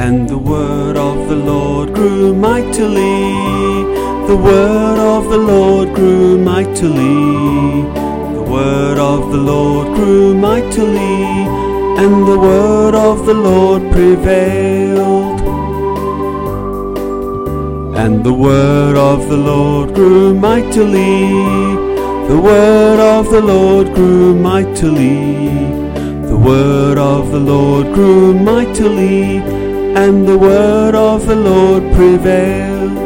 And the word of the Lord grew mightily. The word of the Lord grew mightily. The word of the Lord grew mightily. And the word of the Lord prevailed. And the word of the Lord grew mightily. The word of the Lord grew mightily. The word of the Lord grew mightily. And the word of the Lord prevailed.